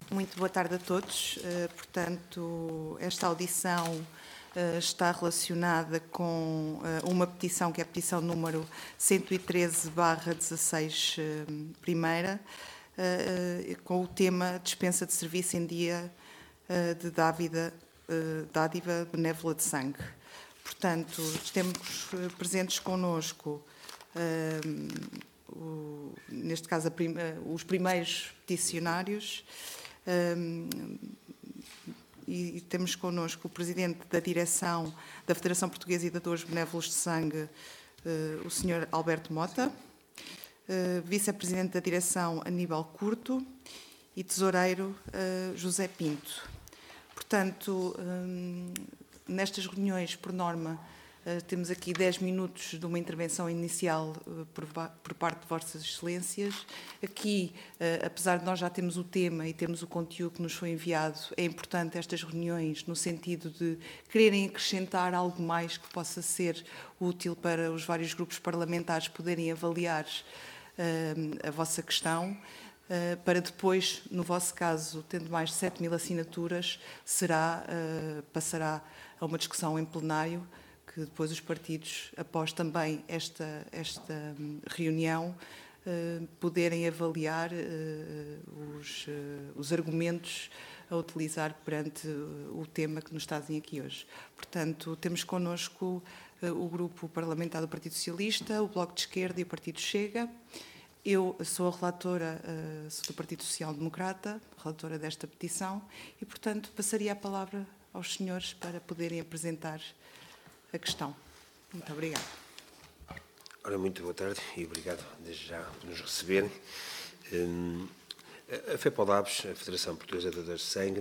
Muito boa tarde a todos. Portanto, esta audição está relacionada com uma petição, que é a petição número 113/16, primeira, com o tema dispensa de serviço em dia de dádiva benévola de sangue. Portanto, temos presentes connosco, neste caso, os primeiros peticionários, e temos connosco o Presidente da Direção da Federação Portuguesa de Dadores Benévolos de Sangue, o Sr. Alberto Mota, Vice-Presidente da Direção, Aníbal Curto, e Tesoureiro, José Pinto. Portanto, nestas reuniões, por norma, temos aqui 10 minutos de uma intervenção inicial por parte de Vossas Excelências. Aqui, apesar de nós já termos o tema e termos o conteúdo que nos foi enviado, é importante estas reuniões no sentido de quererem acrescentar algo mais que possa ser útil para os vários grupos parlamentares poderem avaliar a vossa questão, para depois, no vosso caso, tendo mais de 7.000 assinaturas, passará a uma discussão em plenário, que depois os partidos, após também esta reunião, poderem avaliar os argumentos a utilizar perante o tema que nos trazem aqui hoje. Portanto, temos connosco o Grupo Parlamentar do Partido Socialista, o Bloco de Esquerda e o Partido Chega. Eu sou a relatora, sou do Partido Social Democrata, relatora desta petição, e, portanto, passaria a palavra aos senhores para poderem apresentar a questão. Muito obrigada. Ora, muito boa tarde e obrigado desde já por nos receberem. A FEPODABS, a Federação Portuguesa de Dadores de Sangue,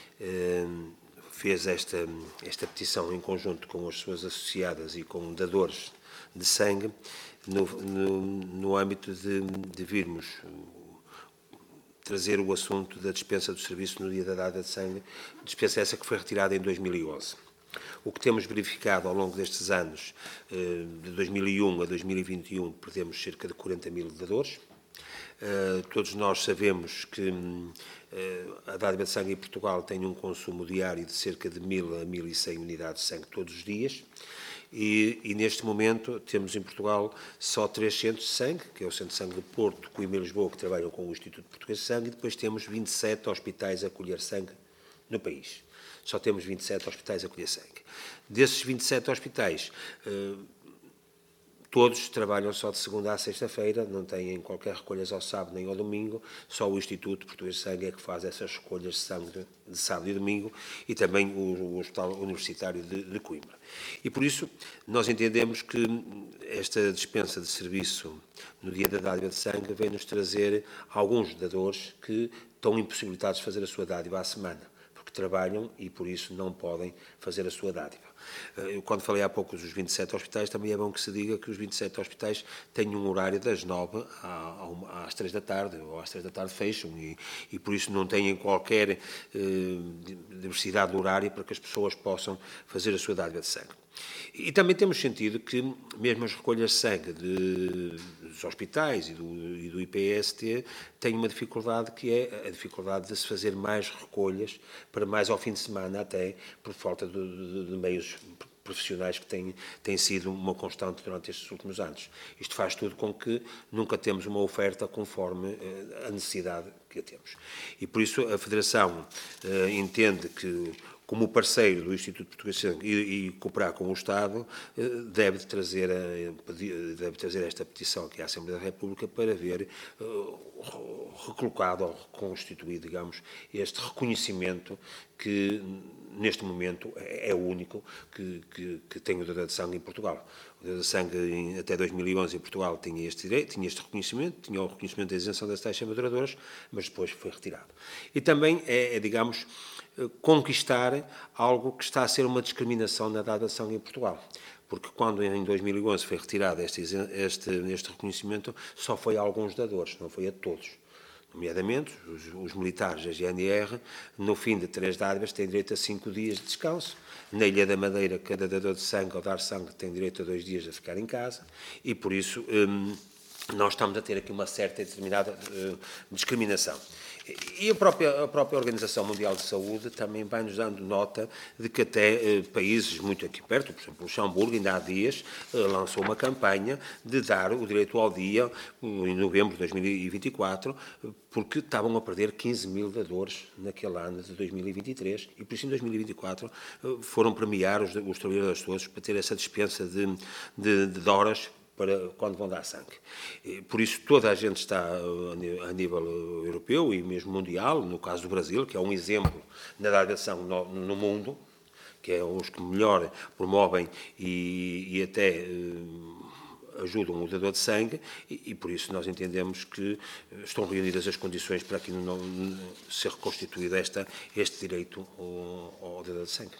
fez esta petição em conjunto com as suas associadas e com dadores de sangue no âmbito de virmos trazer o assunto da dispensa do serviço no dia da dádiva de sangue, dispensa essa que foi retirada em 2011. O que temos verificado ao longo destes anos, de 2001 a 2021, perdemos cerca de 40.000 dadores. Todos nós sabemos que a dádiva de sangue em Portugal tem um consumo diário de cerca de 1.000 a 1.100 unidades de sangue todos os dias. E neste momento temos em Portugal só 3 centros de sangue, que é o Centro de Sangue de Porto, Coimbra e Lisboa, que trabalham com o Instituto Português de Sangue, e depois temos 27 hospitais a colher sangue no país. Só temos 27 hospitais a colher sangue. Desses 27 hospitais, todos trabalham só de segunda à sexta-feira, não têm qualquer recolhas ao sábado nem ao domingo, só o Instituto Português de Sangue é que faz essas recolhas de sangue de sábado e domingo, e também o Hospital Universitário de Coimbra. E por isso nós entendemos que esta dispensa de serviço no dia da dádiva de sangue vem-nos trazer alguns dadores que estão impossibilitados de fazer a sua dádiva à semana, porque trabalham e por isso não podem fazer a sua dádiva. Eu, quando falei há pouco dos 27 hospitais, também é bom que se diga que os 27 hospitais têm um horário das 9 às 3 da tarde, ou às 3 da tarde fecham, e por isso não têm qualquer diversidade de horário para que as pessoas possam fazer a sua dádiva de sangue. E também temos sentido que, mesmo as recolhas de sangue dos hospitais e do IPST, têm uma dificuldade, que é a dificuldade de se fazer mais recolhas, para mais ao fim de semana até, por falta de meios profissionais, que tem sido uma constante durante estes últimos anos. Isto faz tudo com que nunca temos uma oferta conforme a necessidade que a temos. E por isso a Federação entende que, como parceiro do Instituto Português de Sangue e cooperar com o Estado, deve trazer esta petição aqui à Assembleia da República para ver recolocado ou reconstituído, digamos, este reconhecimento que, neste momento, é o único que tem o dador de sangue em Portugal. O dador de sangue, até 2011, em Portugal, tinha este direito, tinha este reconhecimento, tinha o reconhecimento da isenção das taxas moderadoras, mas depois foi retirado. E também digamos, conquistar algo que está a ser uma discriminação na dádiva de sangue em Portugal. Porque quando em 2011 foi retirado este reconhecimento, só foi a alguns dadores, não foi a todos. Nomeadamente, os militares da GNR, no fim de 3 dádivas, têm direito a 5 dias de descanso. Na Ilha da Madeira, cada dador de sangue, ao dar sangue, tem direito a 2 dias a ficar em casa. E, por isso, nós estamos a ter aqui uma certa e determinada discriminação. E a própria Organização Mundial de Saúde também vai nos dando nota de que até países muito aqui perto, por exemplo, o Luxemburgo, ainda há dias, lançou uma campanha de dar o direito ao dia em novembro de 2024, porque estavam a perder 15 mil dadores naquele ano de 2023 e por isso em 2024 foram premiar os trabalhadores todos para ter essa dispensa de horas para quando vão dar sangue. Por isso, toda a gente está a nível europeu e mesmo mundial, no caso do Brasil, que é um exemplo na datação no mundo, que é os que melhor promovem e até ajudam o dador de sangue, e por isso nós entendemos que estão reunidas as condições para aqui ser reconstituído este direito ao dador de sangue.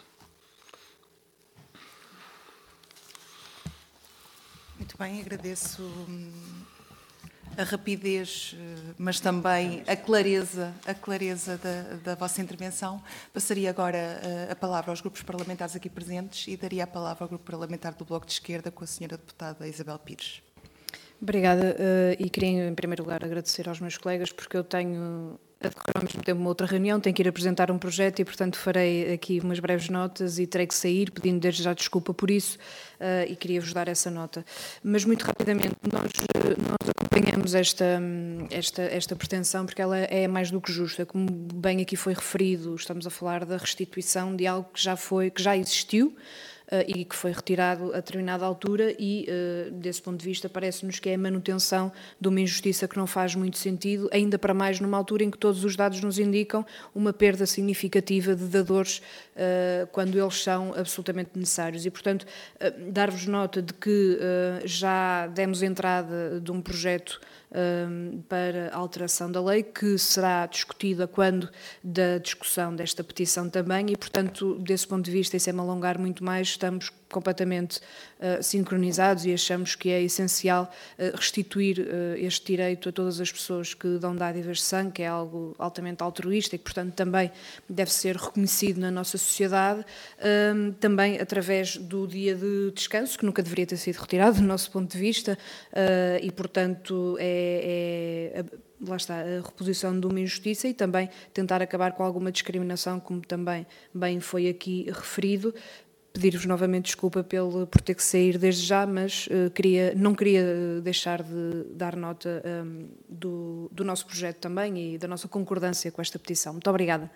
Muito bem, agradeço a rapidez, mas também a clareza da vossa intervenção. Passaria agora a palavra aos grupos parlamentares aqui presentes e daria a palavra ao grupo parlamentar do Bloco de Esquerda com a senhora deputada Isabel Pires. Obrigada, e queria em primeiro lugar agradecer aos meus colegas porque eu tenho a decorrer ao mesmo tempo uma outra reunião, tenho que ir apresentar um projeto e portanto farei aqui umas breves notas e terei que sair, pedindo desde já desculpa por isso, e queria-vos dar essa nota. Mas muito rapidamente, nós acompanhamos esta pretensão porque ela é mais do que justa. Como bem aqui foi referido, estamos a falar da restituição de algo que já existiu, e que foi retirado a determinada altura e, desse ponto de vista, parece-nos que é a manutenção de uma injustiça que não faz muito sentido, ainda para mais numa altura em que todos os dados nos indicam uma perda significativa de dadores quando eles são absolutamente necessários. E, portanto, dar-vos nota de que já demos entrada de um projeto para a alteração da lei, que será discutida quando da discussão desta petição também, e, portanto, desse ponto de vista, e sem me alongar muito mais, estamos completamente sincronizados e achamos que é essencial restituir este direito a todas as pessoas que dão dádivas de sangue, que é algo altamente altruísta e que, portanto, também deve ser reconhecido na nossa sociedade, também através do dia de descanso, que nunca deveria ter sido retirado do nosso ponto de vista, e, portanto, lá está, a reposição de uma injustiça e também tentar acabar com alguma discriminação, como também bem foi aqui referido. Pedir-vos novamente desculpa por ter que sair desde já, mas não queria deixar de dar nota do nosso projeto também e da nossa concordância com esta petição. Muito obrigada.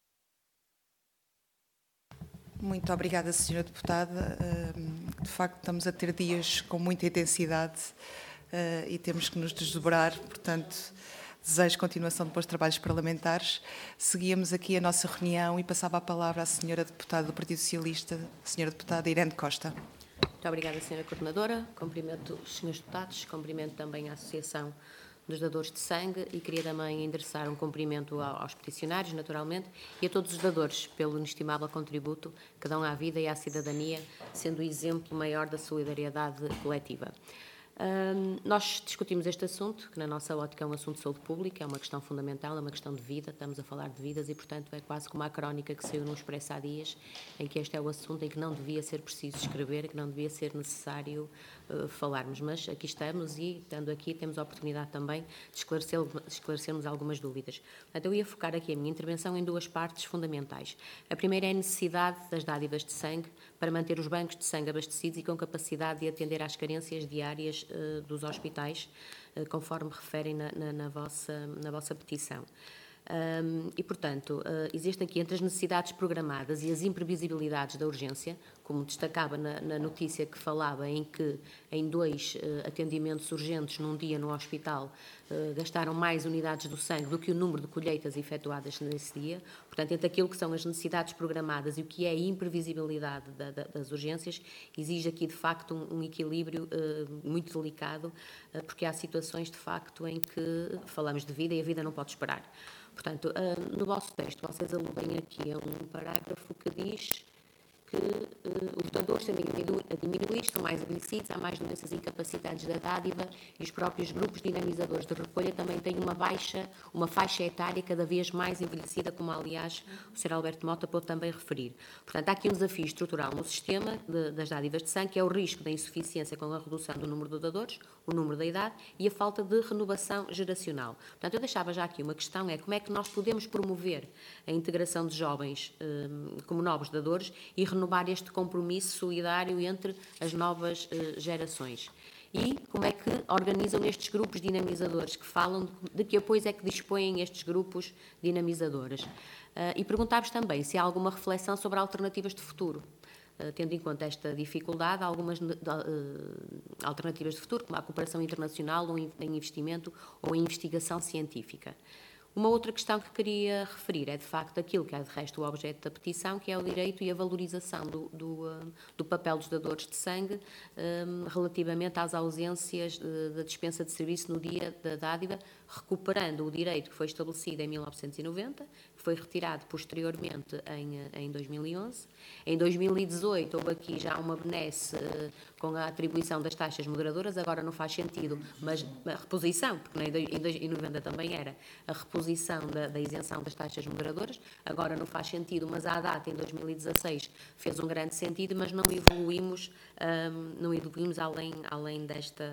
Muito obrigada, senhora deputada. De facto, estamos a ter dias com muita intensidade e temos que nos desdobrar, portanto, desejo continuação de bons trabalhos parlamentares. Seguíamos aqui a nossa reunião e passava a palavra à senhora deputada do Partido Socialista, a senhora deputada Irene Costa. Muito obrigada, senhora coordenadora. Cumprimento os senhores deputados, cumprimento também a Associação dos Dadores de Sangue e queria também endereçar um cumprimento aos peticionários, naturalmente, e a todos os dadores pelo inestimável contributo que dão à vida e à cidadania, sendo o exemplo maior da solidariedade coletiva. Nós discutimos este assunto, que na nossa ótica é um assunto de saúde pública, é uma questão fundamental, é uma questão de vida, estamos a falar de vidas e, portanto, é quase como a crónica que saiu no Expresso há dias, em que este é o assunto em que não devia ser preciso escrever, que não devia ser necessário falarmos, mas aqui estamos e, estando aqui, temos a oportunidade também de esclarecermos algumas dúvidas. Portanto, eu ia focar aqui a minha intervenção em duas partes fundamentais. A primeira é a necessidade das dádivas de sangue para manter os bancos de sangue abastecidos e com capacidade de atender às carências diárias dos hospitais, conforme referem na vossa petição. E, portanto, existe aqui entre as necessidades programadas e as imprevisibilidades da urgência, como destacava na notícia que falava em que em 2 atendimentos urgentes num dia no hospital gastaram mais unidades do sangue do que o número de colheitas efetuadas nesse dia. Portanto, entre aquilo que são as necessidades programadas e o que é a imprevisibilidade das urgências, exige aqui, de facto, um equilíbrio muito delicado, porque há situações, de facto, em que falamos de vida e a vida não pode esperar. Portanto, no vosso texto, vocês aludem aqui a um parágrafo que diz que os dadores tendem a diminuir, são mais envelhecidos, há mais doenças incapacitadas da dádiva e os próprios grupos dinamizadores de recolha também têm uma faixa etária cada vez mais envelhecida, como aliás o Sr. Alberto Mota pôde também referir. Portanto, há aqui um desafio estrutural no sistema das dádivas de sangue, que é o risco da insuficiência com a redução do número de dadores, o número da idade e a falta de renovação geracional. Portanto, eu deixava já aqui uma questão, é como é que nós podemos promover a integração de jovens como novos dadores e renovar este compromisso solidário entre as novas gerações. E como é que organizam estes grupos dinamizadores, que falam de que apoios é que dispõem estes grupos dinamizadores. E perguntava-vos também se há alguma reflexão sobre alternativas de futuro. Tendo em conta esta dificuldade, há algumas alternativas de futuro, como a cooperação internacional, ou em investimento ou em investigação científica. Uma outra questão que queria referir é, de facto, aquilo que é, de resto, o objeto da petição, que é o direito e a valorização do papel dos dadores de sangue relativamente às ausências da dispensa de serviço no dia da dádiva, recuperando o direito que foi estabelecido em 1990, que foi retirado posteriormente em 2011. Em 2018 houve aqui já uma benesse com a atribuição das taxas moderadoras, agora não faz sentido, mas a reposição, porque em 90 também era a reposição da isenção das taxas moderadoras, agora não faz sentido, mas à data, em 2016, fez um grande sentido, mas não evoluímos além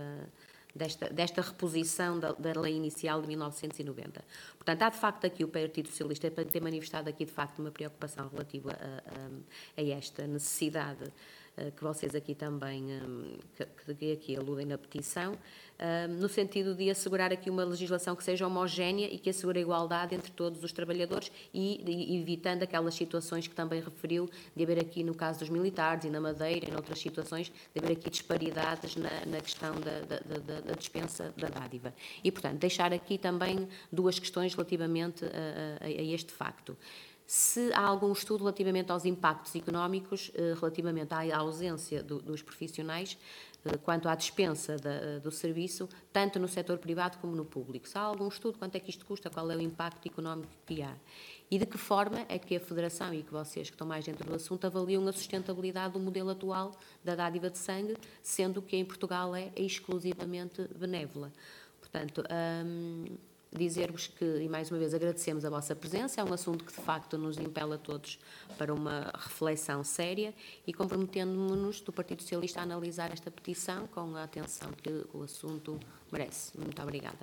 desta reposição da lei inicial de 1990. Portanto, há de facto aqui o Partido Socialista tem manifestado aqui de facto uma preocupação relativa a esta necessidade que vocês aqui também que aqui aludem na petição, no sentido de assegurar aqui uma legislação que seja homogénea e que assegure a igualdade entre todos os trabalhadores e evitando aquelas situações que também referiu, de haver aqui no caso dos militares e na Madeira e noutras situações, de haver aqui disparidades na questão da dispensa da dádiva. E, portanto, deixar aqui também duas questões relativamente a este facto. Se há algum estudo relativamente aos impactos económicos, relativamente à ausência dos profissionais, quanto à dispensa do serviço, tanto no setor privado como no público. Se há algum estudo, quanto é que isto custa, qual é o impacto económico que há? E de que forma é que a Federação e que vocês que estão mais dentro do assunto avaliam a sustentabilidade do modelo atual da dádiva de sangue, sendo que em Portugal é exclusivamente benévola. Portanto, dizer-vos que, e mais uma vez, agradecemos a vossa presença, é um assunto que de facto nos impele a todos para uma reflexão séria e comprometendo-nos do Partido Socialista a analisar esta petição com a atenção que o assunto merece. Muito obrigada.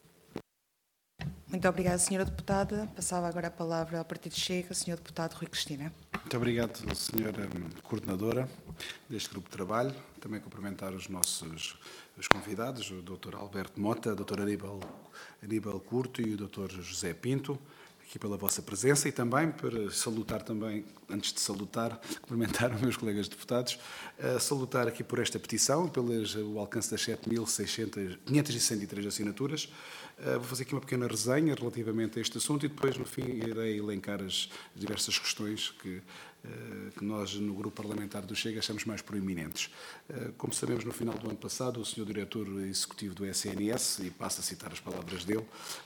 Muito obrigada, Sra. Deputada. Passava agora a palavra ao Partido Chega, Sr. Deputado Rui Cristina. Muito obrigado, Sra. Coordenadora deste grupo de trabalho. Também cumprimentar os nossos convidados, o Dr. Alberto Mota, a Dra. Aníbal Curto e o Dr. José Pinto, aqui pela vossa presença e também para salutar também, antes de salutar, cumprimentar os meus colegas deputados, salutar aqui por esta petição, pelo alcance das 7.563 assinaturas. Vou fazer aqui uma pequena resenha relativamente a este assunto e depois, no fim, irei elencar as diversas questões que nós, no grupo parlamentar do Chega, achamos mais proeminentes. Como sabemos, no final do ano passado, o Sr. Diretor Executivo do SNS, e passo a citar as palavras dele,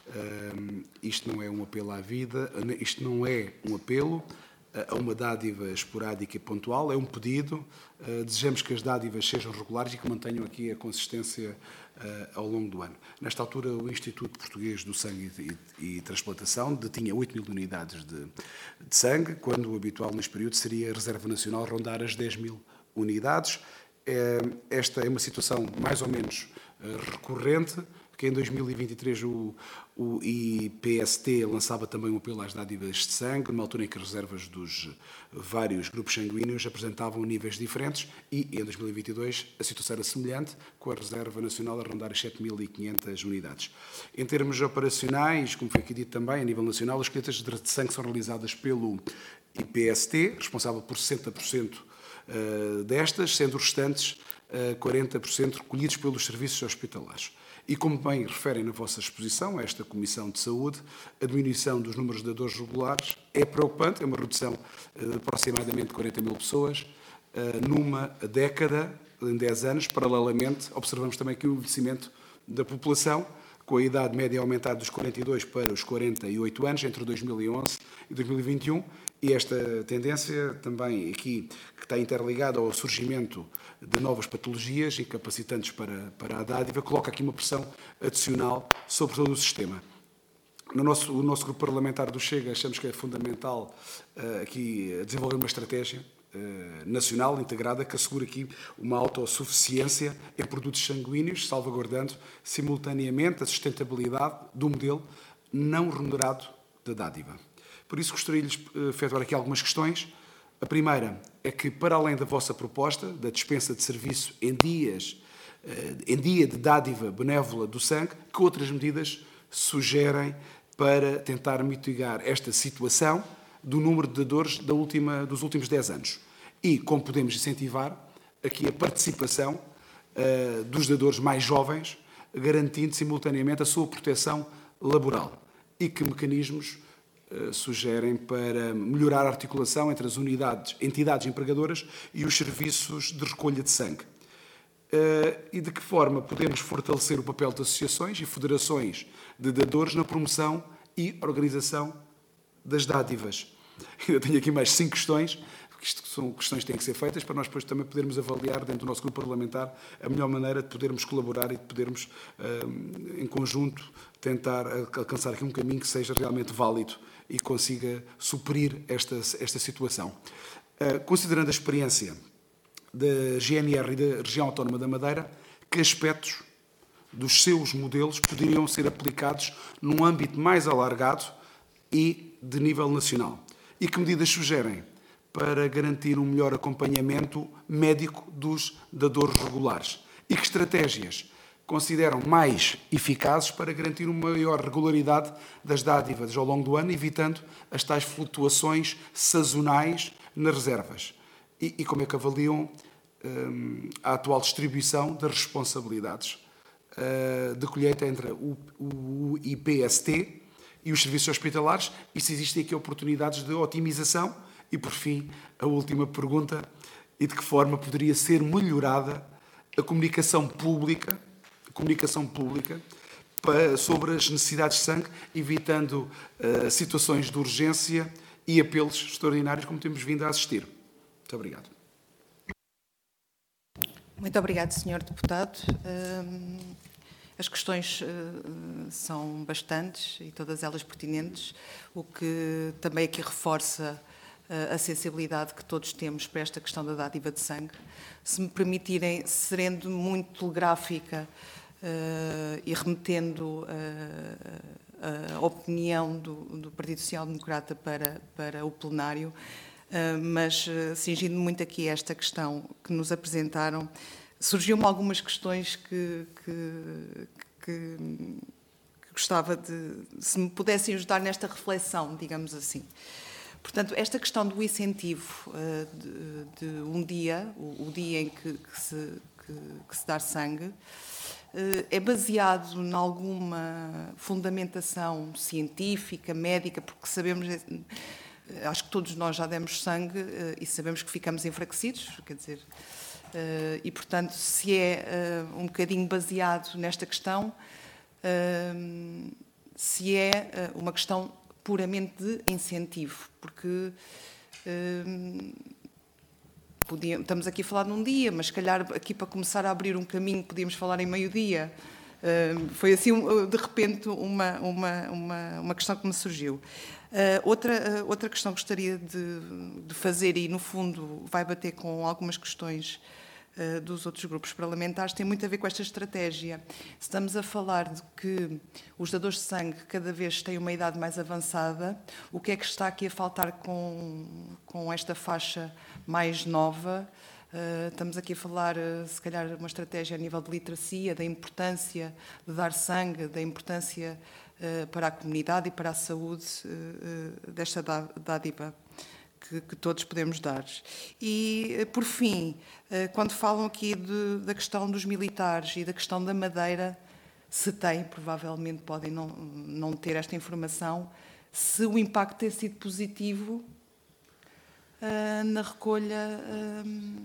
isto não é um apelo à vida, isto não é um apelo a uma dádiva esporádica e pontual, é um pedido. Desejamos que as dádivas sejam regulares e que mantenham aqui a consistência ao longo do ano. Nesta altura, o Instituto Português do Sangue e Transplantação detinha 8.000 unidades de sangue, quando o habitual neste período seria a Reserva Nacional rondar as 10.000 unidades. Esta é uma situação mais ou menos recorrente, porque em 2023 o IPST lançava também um apelo às dádivas de sangue, numa altura em que as reservas dos vários grupos sanguíneos apresentavam níveis diferentes, e em 2022 a situação era semelhante, com a Reserva Nacional a rondar as 7.500 unidades. Em termos operacionais, como foi aqui dito também, a nível nacional, as colheitas de sangue são realizadas pelo IPST, responsável por 60% destas, sendo os restantes 40% recolhidos pelos serviços hospitalares. E como bem referem na vossa exposição, esta Comissão de Saúde, a diminuição dos números de dadores regulares é preocupante, é uma redução de aproximadamente 40.000 pessoas numa década, em 10 anos. Paralelamente, observamos também que o envelhecimento da população, com a idade média aumentada dos 42 para os 48 anos, entre 2011 e 2021, e esta tendência também aqui, que está interligada ao surgimento de novas patologias incapacitantes para a dádiva, coloca aqui uma pressão adicional sobre todo o sistema. O nosso grupo parlamentar do Chega achamos que é fundamental aqui desenvolver uma estratégia nacional integrada que assegure aqui uma autossuficiência em produtos sanguíneos, salvaguardando simultaneamente a sustentabilidade do modelo não remunerado da dádiva. Por isso gostaria de efetuar aqui algumas questões. A primeira é que, para além da vossa proposta da dispensa de serviço em dia de dádiva benévola do sangue, que outras medidas sugerem para tentar mitigar esta situação do número de dadores dos últimos 10 anos? E como podemos incentivar aqui a participação dos dadores mais jovens, garantindo simultaneamente a sua proteção laboral? E que mecanismos sugerem para melhorar a articulação entre as entidades empregadoras e os serviços de recolha de sangue? E de que forma podemos fortalecer o papel de associações e federações de dadores na promoção e organização das dádivas? Ainda tenho aqui mais 5 questões, porque isto são questões que têm que ser feitas para nós depois também podermos avaliar dentro do nosso grupo parlamentar a melhor maneira de podermos colaborar e de podermos, em conjunto, tentar alcançar aqui um caminho que seja realmente válido e consiga suprir esta situação. Considerando a experiência da GNR e da Região Autónoma da Madeira, que aspectos dos seus modelos poderiam ser aplicados num âmbito mais alargado e de nível nacional? E que medidas sugerem para garantir um melhor acompanhamento médico dos dadores regulares? E que estratégias consideram mais eficazes para garantir uma maior regularidade das dádivas ao longo do ano, evitando as tais flutuações sazonais nas reservas? E como é que avaliam a atual distribuição das responsabilidades de colheita entre o IPST e os serviços hospitalares, e se existem aqui oportunidades de otimização? E, por fim, a última pergunta: e de que forma poderia ser melhorada a comunicação pública sobre as necessidades de sangue, evitando situações de urgência e apelos extraordinários como temos vindo a assistir? Muito obrigado. Muito obrigado, Sr. Deputado. As questões são bastantes e todas elas pertinentes, o que também aqui reforça a sensibilidade que todos temos para esta questão da dádiva de sangue. Se me permitirem, sendo muito telegráfica e remetendo a opinião do Partido Social Democrata para o plenário, mas cingindo muito aqui esta questão que nos apresentaram, surgiu-me algumas questões que gostava se me pudessem ajudar nesta reflexão, digamos assim. Portanto, esta questão do incentivo de um dia, o dia em que se dá sangue, é baseado em alguma fundamentação científica, médica, porque sabemos, acho que todos nós já demos sangue e sabemos que ficamos enfraquecidos, quer dizer, e portanto, se é um bocadinho baseado nesta questão, se é uma questão puramente de incentivo, porque estamos aqui a falar num dia, mas se calhar aqui para começar a abrir um caminho podíamos falar em meio-dia. Foi assim, de repente, uma questão que me surgiu. Outra questão que gostaria de fazer, e no fundo vai bater com algumas questões dos outros grupos parlamentares, tem muito a ver com esta estratégia. Estamos a falar de que os dadores de sangue cada vez têm uma idade mais avançada. O que é que está aqui a faltar com esta faixa mais nova? Estamos aqui a falar, se calhar, uma estratégia a nível de literacia, da importância de dar sangue, da importância para a comunidade e para a saúde desta dádiva que todos podemos dar. E, por fim, quando falam aqui da questão dos militares e da questão da Madeira, se têm, provavelmente podem não ter esta informação, se o impacto tem sido positivo na recolha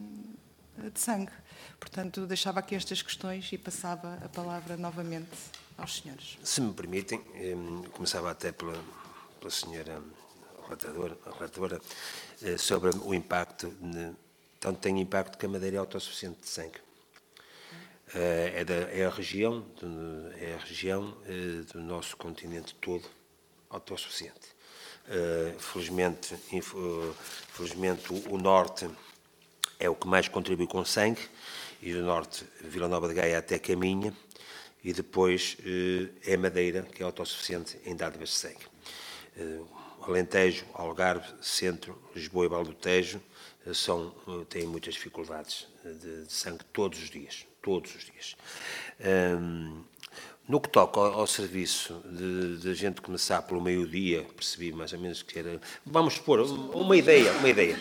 de sangue. Portanto, deixava aqui estas questões e passava a palavra novamente aos senhores. Se me permitem, começava até pela senhora relatora, sobre o impacto, tanto tem impacto que a Madeira é autossuficiente de sangue. É a região do nosso continente todo autossuficiente. Felizmente o Norte é o que mais contribui com sangue, e do Norte, Vila Nova de Gaia até caminha, e depois é a Madeira, que é autossuficiente em dádivas de sangue. Alentejo, Algarve, Centro, Lisboa e Vale do Tejo têm muitas dificuldades de sangue todos os dias. No que toca ao serviço de gente começar pelo meio-dia, percebi mais ou menos que era, vamos supor, uma ideia.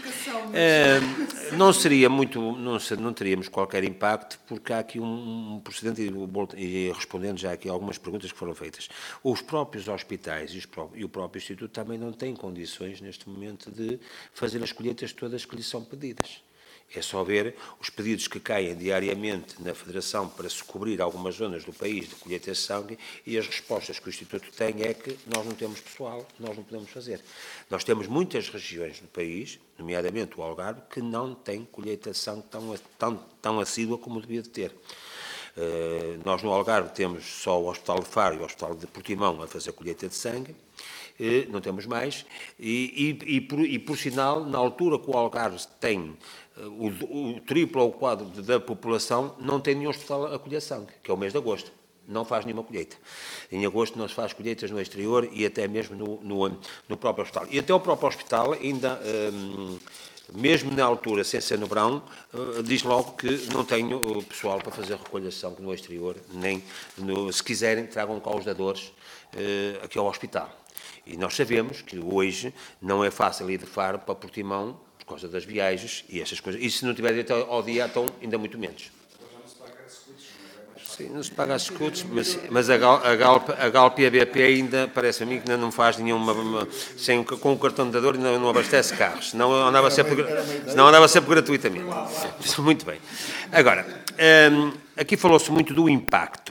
Não teríamos qualquer impacto, porque há aqui um procedente, e respondendo já aqui a algumas perguntas que foram feitas. Os próprios hospitais e o próprio Instituto também não têm condições, neste momento, de fazer as colheitas todas que lhes são pedidas. É só ver os pedidos que caem diariamente na Federação para se cobrir algumas zonas do país de colheita de sangue, e as respostas que o Instituto tem é que nós não temos pessoal, nós não podemos fazer. Nós temos muitas regiões do país, nomeadamente o Algarve, que não têm colheita de sangue tão assídua como devia de ter. Nós no Algarve temos só o Hospital de Faro e o Hospital de Portimão a fazer colheita de sangue, não temos mais, e por sinal, na altura que o Algarve tem o triplo ou o quadro da população, não tem nenhum hospital a colher sangue, que é o mês de agosto. Não faz nenhuma colheita. Em agosto não se faz colheitas no exterior e até mesmo no próprio hospital. E até o próprio hospital, ainda, mesmo na altura, sem ser no verão, diz logo que não tenho pessoal para fazer recolha de sangue no exterior, nem, se quiserem, tragam cá os dadores aqui ao hospital. E nós sabemos que hoje não é fácil ir de Faro para Portimão, por causa das viagens e essas coisas. E se não tiver direito ao dia, então ainda muito menos. Sim, não se paga as escudos, mas a Galp e a BP ainda, parece a mim, que ainda não faz nenhuma... com o cartão de dador ainda não abastece carros, senão andava sempre gratuitamente. Muito bem. Agora, aqui falou-se muito do impacto.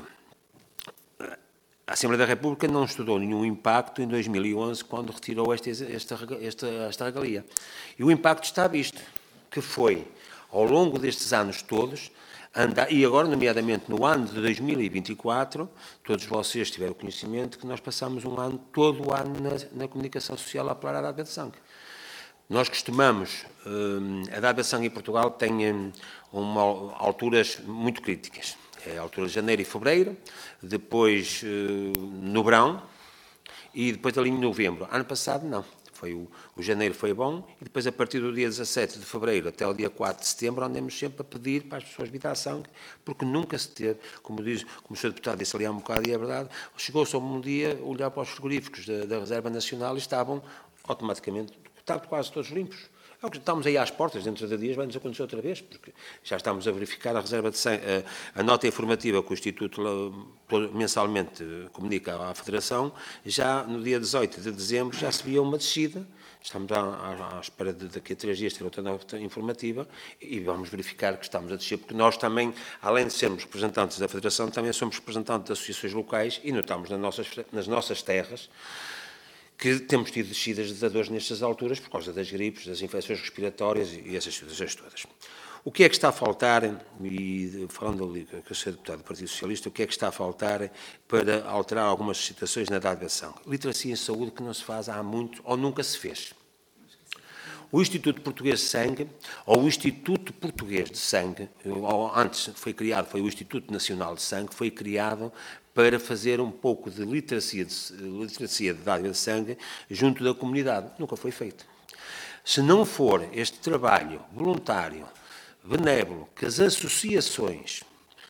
A Assembleia da República não estudou nenhum impacto em 2011, quando retirou esta regalia. E o impacto está visto, que foi, ao longo destes anos todos, e agora, nomeadamente no ano de 2024, todos vocês tiveram conhecimento que nós passamos todo o ano na comunicação social a apelar à dádiva de sangue. Nós costumamos, a dádiva de sangue em Portugal tem alturas muito críticas. É a altura de janeiro e fevereiro, depois no verão e depois ali em novembro. Ano passado não. O janeiro foi bom, e depois a partir do dia 17 de fevereiro até o dia 4 de setembro andamos sempre a pedir para as pessoas vir dar sangue, porque nunca se teve, como o Sr. Deputado disse ali há um bocado, e é verdade, chegou-se um dia a olhar para os frigoríficos da Reserva Nacional e estavam automaticamente quase todos limpos. É o que estamos aí às portas, dentro de dias vai-nos acontecer outra vez, porque já estamos a verificar a reserva de sangue, a nota informativa que o Instituto mensalmente comunica à Federação, já no dia 18 de dezembro já se via uma descida, estamos à espera de daqui a 3 dias ter outra nota informativa, e vamos verificar que estamos a descer, porque nós também, além de sermos representantes da Federação, também somos representantes de associações locais, e notamos nas nossas terras, que temos tido descidas de dadores nestas alturas por causa das gripes, das infecções respiratórias e essas coisas todas. O que é que está a faltar, e falando ali com o Sr. Deputado do Partido Socialista, o que é que está a faltar para alterar algumas situações na dádiva de sangue? Literacia em saúde, que não se faz há muito ou nunca se fez. O Instituto Português de Sangue, ou o Instituto Português de Sangue, antes foi o Instituto Nacional de Sangue, foi criado para fazer um pouco de literacia de dádiva de sangue junto da comunidade. Nunca foi feito. Se não for este trabalho voluntário, benévolo, que as associações,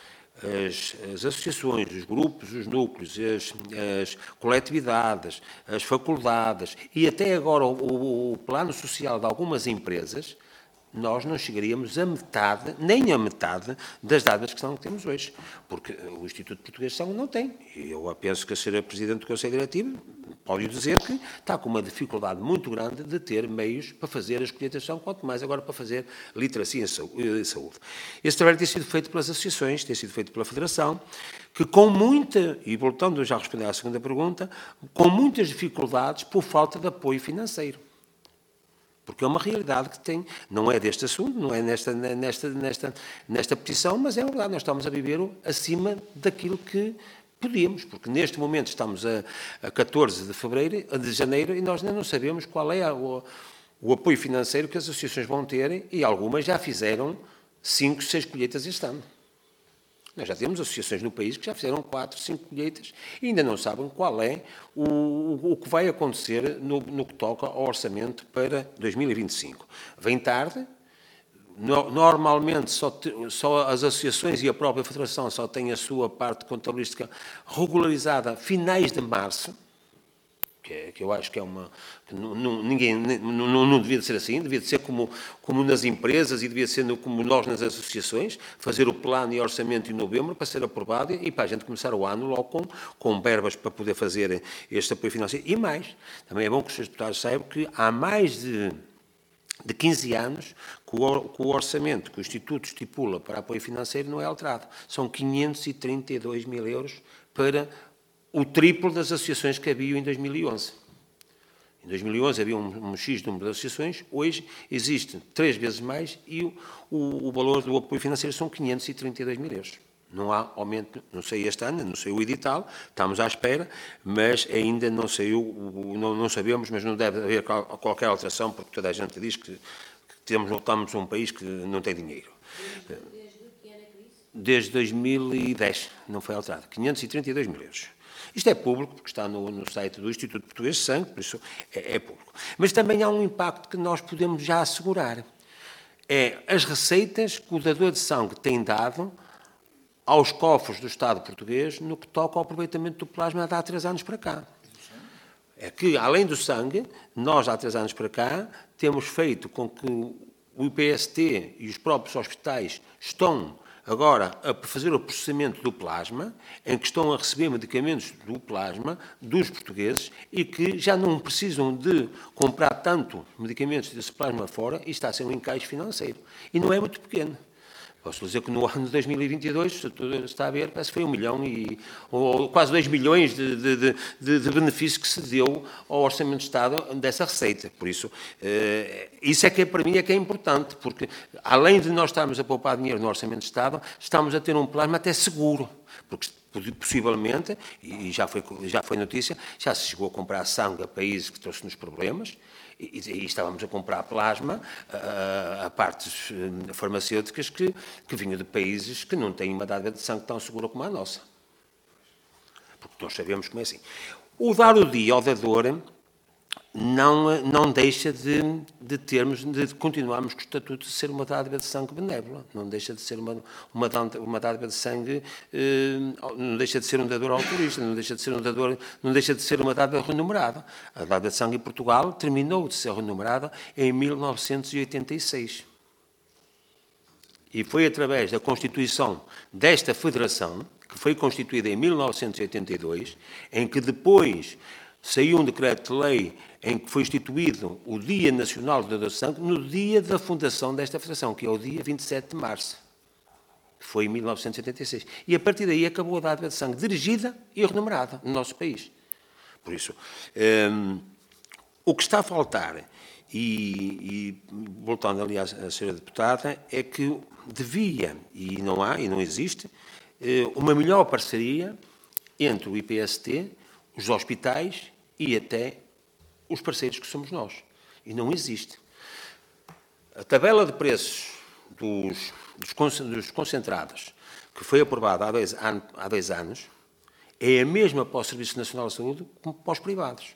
os grupos, os núcleos, as coletividades, as faculdades e até agora o plano social de algumas empresas nós não chegaríamos a metade, nem a metade, das dádivas que temos hoje. Porque o Instituto Português de Sangue não tem. Eu penso que a senhora Presidente do Conselho Diretivo pode dizer que está com uma dificuldade muito grande de ter meios para fazer as colheitas de sangue, quanto mais agora para fazer literacia em saúde. Esse trabalho tem sido feito pelas associações, tem sido feito pela Federação, que com muita, e voltando já a responder à segunda pergunta, com muitas dificuldades por falta de apoio financeiro. Porque é uma realidade que tem, não é deste assunto, não é nesta petição, mas é verdade, nós estamos a viver acima daquilo que podíamos, porque neste momento estamos a 14 de janeiro e nós ainda não sabemos qual é o apoio financeiro que as associações vão ter, e algumas já fizeram 5, 6 colheitas este ano. Nós já temos associações no país que já fizeram 4, 5 colheitas e ainda não sabem qual é o que vai acontecer no que toca ao orçamento para 2025. Vem tarde, normalmente só as associações e a própria Federação só têm a sua parte contabilística regularizada a finais de março, que eu acho que é uma... Não devia de ser assim, devia de ser como nas empresas e devia ser como nós nas associações, fazer o plano e orçamento em novembro para ser aprovado e para a gente começar o ano logo com verbas para poder fazer este apoio financeiro. E mais, também é bom que os senhores deputados saibam que há mais de 15 anos que o orçamento que o Instituto estipula para apoio financeiro não é alterado. São 532 mil euros para o triplo das associações que havia em 2011. Em 2011 havia um X número de associações, hoje existe 3 vezes mais e o valor do apoio financeiro são 532 mil euros. Não há aumento, não sei este ano, não sei o edital, estamos à espera, mas ainda não saiu, não sabemos, mas não deve haver qualquer alteração, porque toda a gente diz que estamos um país que não tem dinheiro. Desde 2010 não foi alterado, 532 mil euros. Isto é público, porque está no site do Instituto Português de Sangue, por isso é público. Mas também há um impacto que nós podemos já assegurar. É as receitas que o dador de sangue tem dado aos cofres do Estado português no que toca ao aproveitamento do plasma de há 3 anos para cá. É que, além do sangue, nós, há 3 anos para cá, temos feito com que o IPST e os próprios hospitais estão agora a fazer o processamento do plasma, em que estão a receber medicamentos do plasma dos portugueses e que já não precisam de comprar tanto medicamentos desse plasma fora e está a ser um encaixe financeiro. E não é muito pequeno. Posso dizer que no ano de 2022, se está a ver, parece que foi 1 milhão ou quase 2 milhões de benefício que se deu ao Orçamento de Estado dessa receita. Por isso, isso é que para mim é que é importante, porque além de nós estarmos a poupar dinheiro no Orçamento de Estado, estamos a ter um plasma até seguro, porque possivelmente, e já foi notícia, já se chegou a comprar sangue a países que trouxe-nos problemas, e estávamos a comprar plasma a partes farmacêuticas que vinham de países que não têm uma dádiva de sangue tão segura como a nossa. Porque nós sabemos como é assim. O dar o dia ao dador não deixa de continuarmos com o estatuto de ser uma dádiva de sangue benévola. Não deixa de ser uma dádiva de sangue, não deixa de ser um dador altruísta, não deixa de ser uma dádiva remunerada. A dádiva de sangue em Portugal terminou de ser remunerada em 1986. E foi através da constituição desta federação, que foi constituída em 1982, em que depois saiu um decreto-de-lei em que foi instituído o Dia Nacional do Dador de Sangue no dia da fundação desta federação, que é o dia 27 de março. Foi em 1986. E a partir daí acabou a dádiva de sangue dirigida e remunerada no nosso país. Por isso, o que está a faltar, e voltando aliás à senhora deputada, é que devia, e não há, e não existe, uma melhor parceria entre o IPST, os hospitais e até os parceiros que somos nós. E não existe. A tabela de preços dos concentrados, que foi aprovada há 2 anos, é a mesma para o Serviço Nacional de Saúde como para os privados.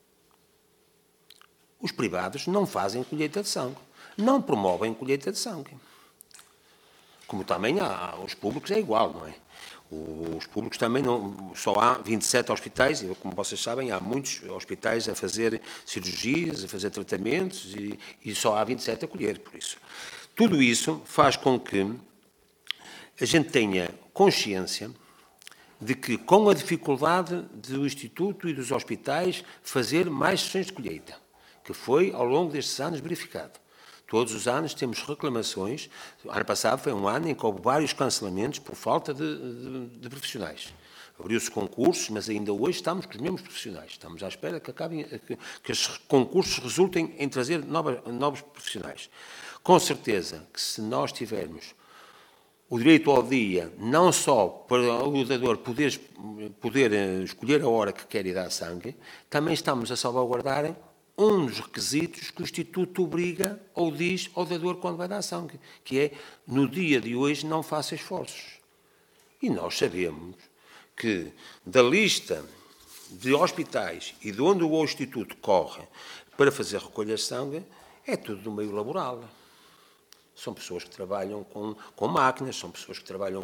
Os privados não fazem colheita de sangue, não promovem colheita de sangue. Como também há os públicos, é igual, não é? Os públicos também não... Só há 27 hospitais, e como vocês sabem, há muitos hospitais a fazer cirurgias, a fazer tratamentos, e só há 27 a acolher, por isso. Tudo isso faz com que a gente tenha consciência de que, com a dificuldade do Instituto e dos hospitais fazer mais sessões de colheita, que foi, ao longo destes anos, verificado. Todos os anos temos reclamações. O ano passado foi um ano em que houve vários cancelamentos por falta de profissionais. Abriu-se concursos, mas ainda hoje estamos com os mesmos profissionais. Estamos à espera que os concursos resultem em trazer novos profissionais. Com certeza que, se nós tivermos o direito ao dia, não só para o dador poder escolher a hora que quer ir dar sangue, também estamos a salvaguardar um dos requisitos que o Instituto obriga ou diz ao dador quando vai dar sangue, que é, no dia de hoje, não faça esforços. E nós sabemos que, da lista de hospitais e de onde o Instituto corre para fazer recolha de sangue, é tudo do meio laboral. São pessoas que trabalham com máquinas, são pessoas que trabalham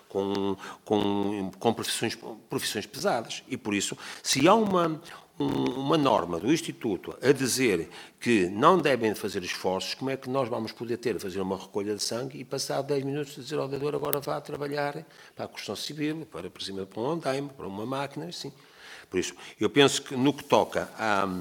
com profissões pesadas. E, por isso, se há uma norma do Instituto a dizer que não devem fazer esforços, como é que nós vamos poder fazer uma recolha de sangue e passar 10 minutos a dizer ao dador agora vá trabalhar para a construção civil, por exemplo, para um andaime, para uma máquina, assim. Por isso, eu penso que no que toca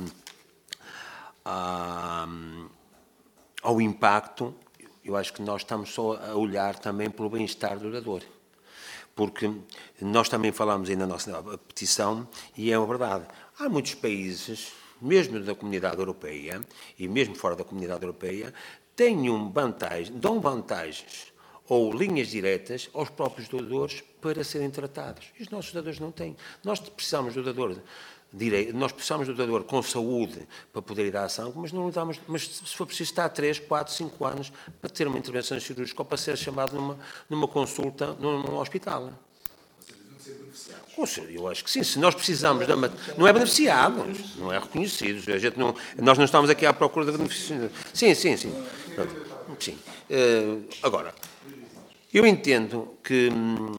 ao impacto, eu acho que nós estamos só a olhar também pelo bem-estar do dador. Porque nós também falamos aí na nossa petição, e é uma verdade, há muitos países, mesmo da Comunidade Europeia, e mesmo fora da Comunidade Europeia, dão vantagens ou linhas diretas aos próprios dadores para serem tratados. E os nossos dadores não têm. Nós precisamos do dador com saúde para poder ir à ação, mas não damos, mas se for preciso estar 3, 4, 5 anos para ter uma intervenção cirúrgica ou para ser chamado numa consulta num hospital. Eu acho que sim. Se nós precisamos não é beneficiado, não é reconhecido. Nós não estamos aqui à procura de beneficiário. Sim. Agora, eu entendo que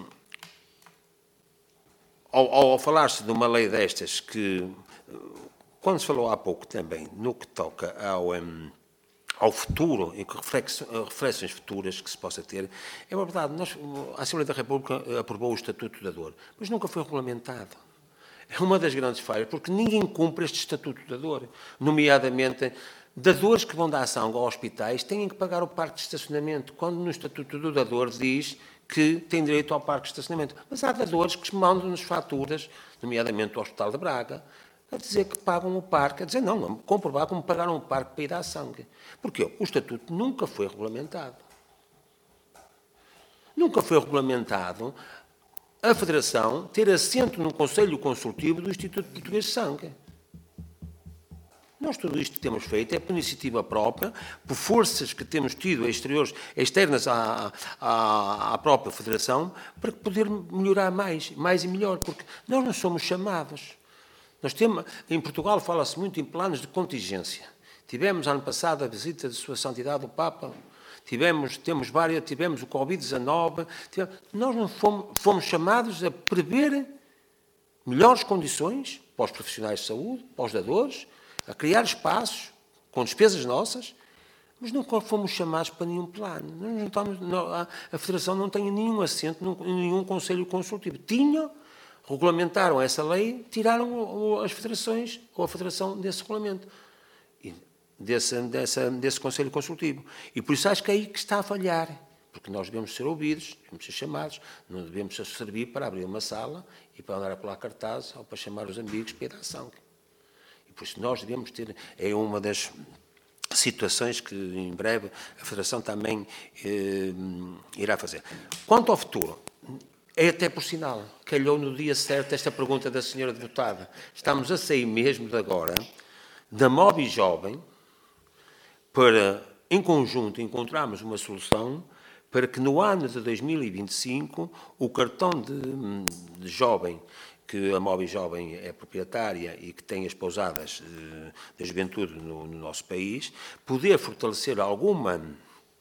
ao falar-se de uma lei destas, que, quando se falou há pouco também, no que toca ao futuro, e que reflexões futuras que se possa ter, é uma verdade, a Assembleia da República aprovou o Estatuto do Dador, mas nunca foi regulamentado. É uma das grandes falhas, porque ninguém cumpre este Estatuto do Dador, nomeadamente dadores que vão dar sangue aos hospitais têm que pagar o parque de estacionamento, quando no Estatuto do Dador diz que tem direito ao parque de estacionamento. Mas há dadores que mandam-nos faturas, nomeadamente o Hospital de Braga, a dizer que pagam o parque, a dizer não, comprovar como pagaram o parque para ir dar sangue. Porquê? O Estatuto nunca foi regulamentado. Nunca foi regulamentado a Federação ter assento no Conselho Consultivo do Instituto Português de Sangue. Nós tudo isto que temos feito é por iniciativa própria, por forças que temos tido externas à própria Federação, para poder melhorar mais e melhor, porque nós não somos chamados. Em Portugal fala-se muito em planos de contingência. Tivemos ano passado a visita de Sua Santidade o Papa, tivemos o Covid-19, nós não fomos chamados a prever melhores condições para os profissionais de saúde, para os dadores, a criar espaços com despesas nossas, mas nunca fomos chamados para nenhum plano. A Federação não tem nenhum assento em nenhum Conselho Consultivo. Regulamentaram essa lei, tiraram as federações ou a Federação desse regulamento, desse Conselho Consultivo. E por isso acho que é aí que está a falhar, porque nós devemos ser ouvidos, devemos ser chamados, não devemos servir para abrir uma sala e para andar a colar cartazes ou para chamar os amigos para ir dar sangue. Por isso, nós devemos ter, é uma das situações que, em breve, a Federação também irá fazer. Quanto ao futuro, é até por sinal, calhou no dia certo esta pergunta da senhora deputada. Estamos a sair mesmo de agora da Mobi Jovem para, em conjunto, encontrarmos uma solução para que no ano de 2025 o cartão de jovem, que a Mobi Jovem é proprietária e que tem as pousadas da juventude no nosso país, poder fortalecer alguma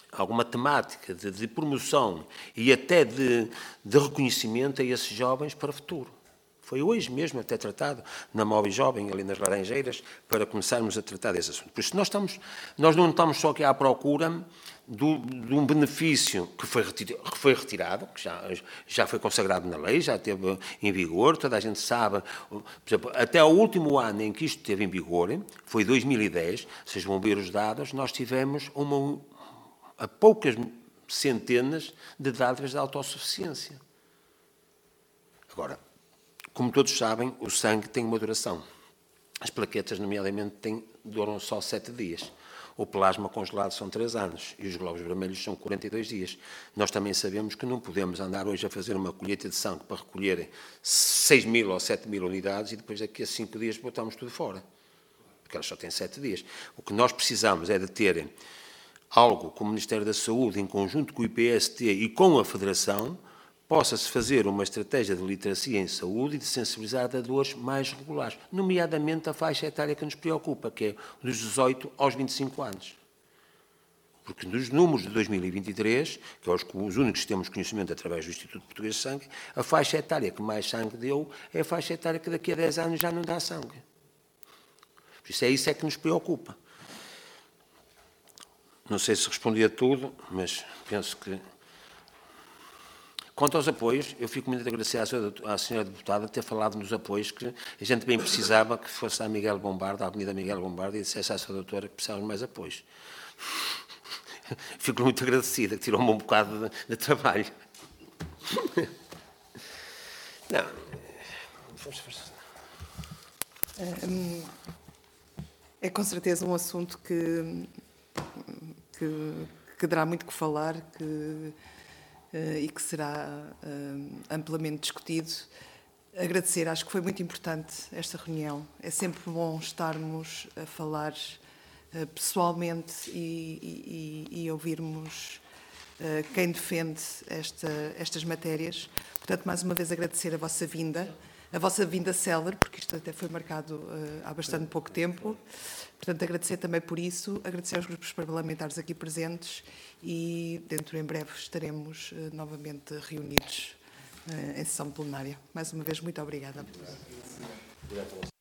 alguma temática de promoção e até de reconhecimento a esses jovens para o futuro. Foi hoje mesmo até tratado na Móvel Jovem, ali nas Laranjeiras, para começarmos a tratar desse assunto. Por isso, nós não estamos só aqui à procura de um benefício que foi retirado, que já foi consagrado na lei, já esteve em vigor, toda a gente sabe. Por exemplo, até o último ano em que isto esteve em vigor, foi 2010, vocês vão ver os dados, nós tivemos a poucas centenas de dádivas de autossuficiência. Agora, como todos sabem, o sangue tem uma duração. As plaquetas, nomeadamente, duram só 7 dias. O plasma congelado são 3 anos e os glóbulos vermelhos são 42 dias. Nós também sabemos que não podemos andar hoje a fazer uma colheita de sangue para recolher 6.000 ou 7.000 unidades e depois daqui a 5 dias botamos tudo fora. Porque elas só têm 7 dias. O que nós precisamos é de ter algo com o Ministério da Saúde, em conjunto com o IPST e com a Federação, possa-se fazer uma estratégia de literacia em saúde e de sensibilizar dadores mais regulares, nomeadamente a faixa etária que nos preocupa, que é dos 18 aos 25 anos. Porque nos números de 2023, que é os únicos que temos conhecimento através do Instituto Português de Sangue, a faixa etária que mais sangue deu é a faixa etária que daqui a 10 anos já não dá sangue. Por isso é que nos preocupa. Não sei se respondi a tudo, mas penso que... Quanto aos apoios, eu fico muito agradecido à senhora deputada ter falado nos apoios que a gente bem precisava que fosse à Miguel Bombarda, à Avenida Miguel Bombarda, e dissesse à sua doutora que precisávamos de mais apoios. Fico muito agradecida, que tirou-me um bocado de trabalho. Não. É com certeza um assunto que dará muito que falar, e que será amplamente discutido. Agradecer, acho que foi muito importante esta reunião. É sempre bom estarmos a falar pessoalmente e ouvirmos quem defende estas matérias. Portanto, mais uma vez agradecer a vossa vinda célere, porque isto até foi marcado há bastante pouco tempo. Portanto, agradecer também por isso, agradecer aos grupos parlamentares aqui presentes e dentro em breve estaremos novamente reunidos em sessão plenária. Mais uma vez, muito obrigada.